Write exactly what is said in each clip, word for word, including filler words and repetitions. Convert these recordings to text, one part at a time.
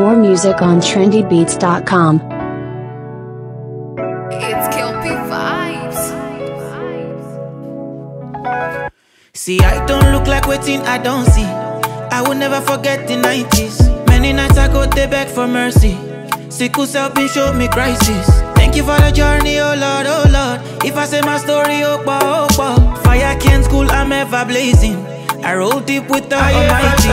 More music on trendy beats dot com. It's Kelpie Vibes. See, I don't look like waiting, I don't see. I will never forget the nineties. Many nights I go there beg for mercy. Sickle cell been show me crisis. Thank you for the journey, oh Lord, oh Lord. If I say my story, oh boy, oh boy. Fire can't school, I'm ever blazing. I roll deep with the Almighty.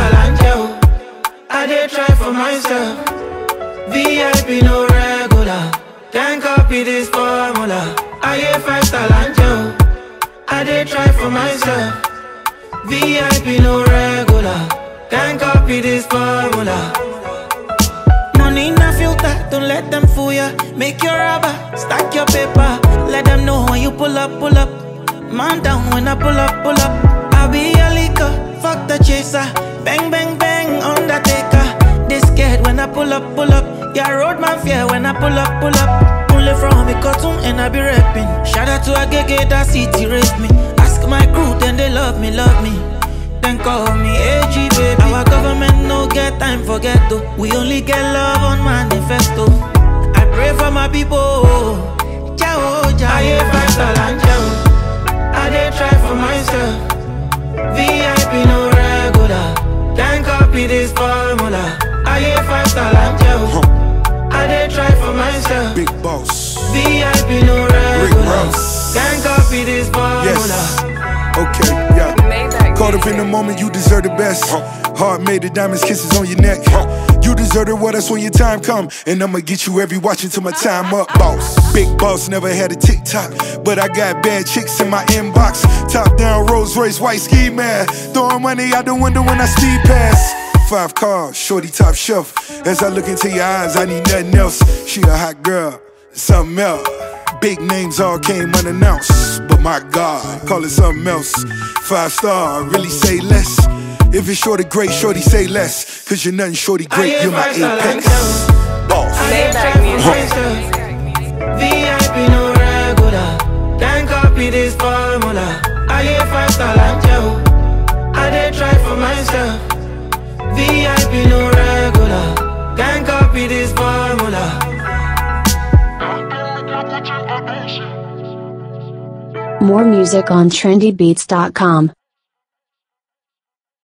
I did try for myself. V I P no regular. Can't copy this formula. I hear five star angel. I did try for myself. V I P no regular. Can't copy this formula. Money in a filter, don't let them fool ya. Make your rubber, stack your paper. Let them know when you pull up, pull up. Man down when I pull up, pull up. I'll be a leaker, fuck the chaser. Bang, bang, bang, Undertaker. They scared when I pull up, pull up. Yeah, road man fear when I pull up, pull up. Only from me cartoon and I be rapping. Shout out to a Agege, that city raised me. Ask my crew, then they love me, love me. Then call me A G, baby. Our government no get time for ghetto. We only get love on manifesto. I pray for my people. Ciao, ciao. I hear five star and ciao. I did try for myself. V I P no regular. Can't copy this formula. I hear five star and ciao. I did try for myself. Big boss. V I P no regular. Can't copy this formula. Yes. Okay, yeah. Caught up in the moment, you deserve the best. Heart made of diamonds, kisses on your neck. You deserve it, well, that's when your time come. And I'ma get you every watch until my time up. Boss, big boss, never had a TikTok. But I got bad chicks in my inbox. Top down, Rolls Royce, white ski mask. Throwing money out the window when I speed past. Five cars, shorty top shelf. As I look into your eyes, I need nothing else. She a hot girl, something else. Big names all came unannounced, but my God, call it something else. Five star, really say less. If it's shorty great, shorty say less. Cause you're nothing shorty great, you're my apex. Boss. Maybach music. V I P no regular. Can't copy this formula. I hear five star and ciao. I did try for myself. V I P no regular. Can't copy this formula. More music on trendy beats dot com.